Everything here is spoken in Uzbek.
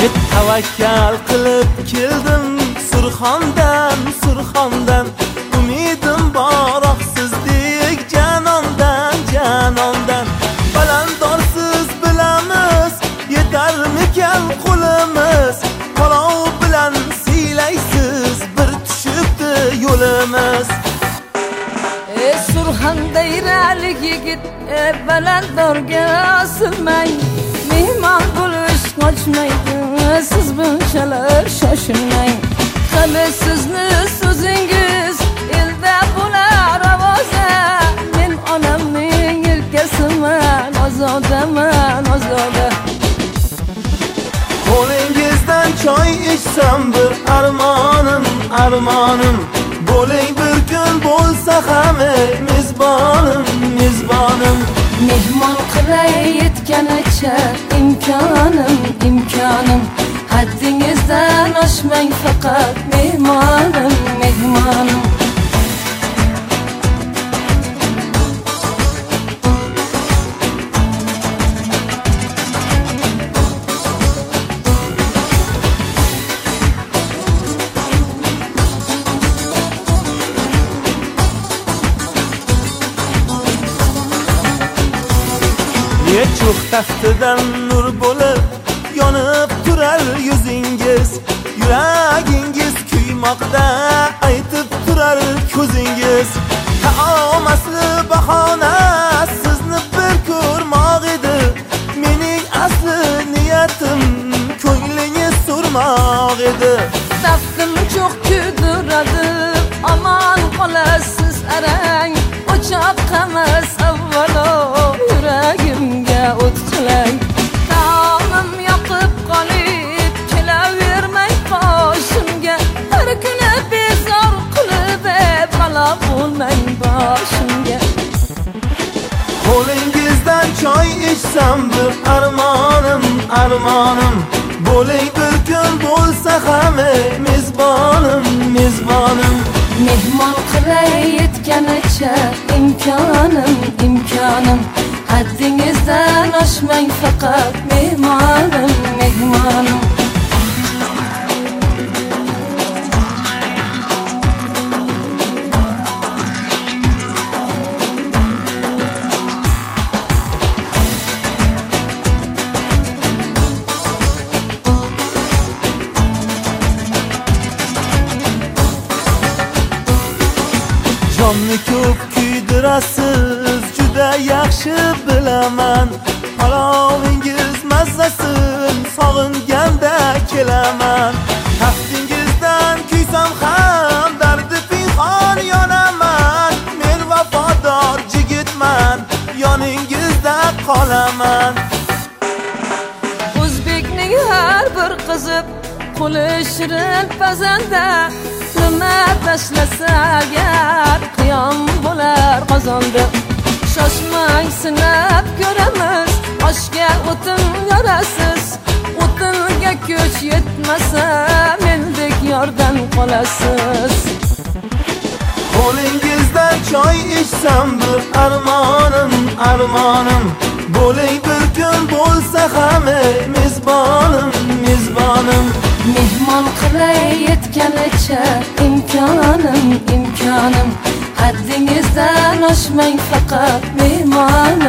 Tavakkal qilib keldim Surxondan, Surxondan. Umidim bor sizdek janondan, janondan. Balandorsiz bilamiz, yetarmikan qo'limiz. Palov bilan siylaysiz, bir tushibdi yo'limiz. Surxonda iralik yigit, balandorga osilmang. Mehmon bo'lish qochmaydi, siz bunchalar shoshilmang. Qani sizni so'zingiz elda bo'lar ovoza. Men onamning yelkasiman, ozodaman, ozoda. Qo'lingizdan choy ichsam bir armonim, armonim. Bo'ling bir kun bo'lsa ham mezbonim, mezbonim. Mehmon qilay yetganicha imkonim, imkonim. Haddingizdan oshmang faqat mehmonim, mehmonim. Yechuq taftidan nur bo'lib yonib turar yuzingiz. Yuragingiz kuymoqda aytib turar ko'zingiz. Taom asli bahona sizni bir ko'rmoq edi. Mening asli niyatim ko'nglingiz surmoq edi. Taftim cho'q kuydiradi, aman qolasiz arang. O'choq qamas avvalo yuragimga o't qilang. Taomim yoqib qolib kelavermang qoshimga. Har kuni bezor qilib balo bo'lmang boshimga. Qo'lingizdan choy ichsam bir armonim, armonim. Bo'ling bir kun bo'lsa ham mezbonim, mezbonim. Mehmon qilay yetganicha imkonim, imkonim. Haddingizdan oshmang faqat mehmonim, mehmonim. Jonni ko'p kuydirasiz, juda yaxshi bilaman. Palovingiz mazzasin sog'inganda kelaman. Taftingizdan kuysam ham dardi pinhon yonaman. Men vafodor jigitman, yoningizda qolaman. O'zbekning har bir qizi qo'li shirin pazanda. Nima tashlasa agar qiyom bo'lar qozonda. Shoshmang sinab ko'ramiz, oshga o'tin yorasiz. O'tinga ko'ch yetmasa mendek yordan qolasiz. Qo'lingizdan choy ichsam bir armonim, armonim. Bo'ling bir kun bo'lsa ham mezbonim, mezbonim. Mehmon qilay yetganicha imkonim, imkonim. Haddingizdan oshmang faqat mehmonim.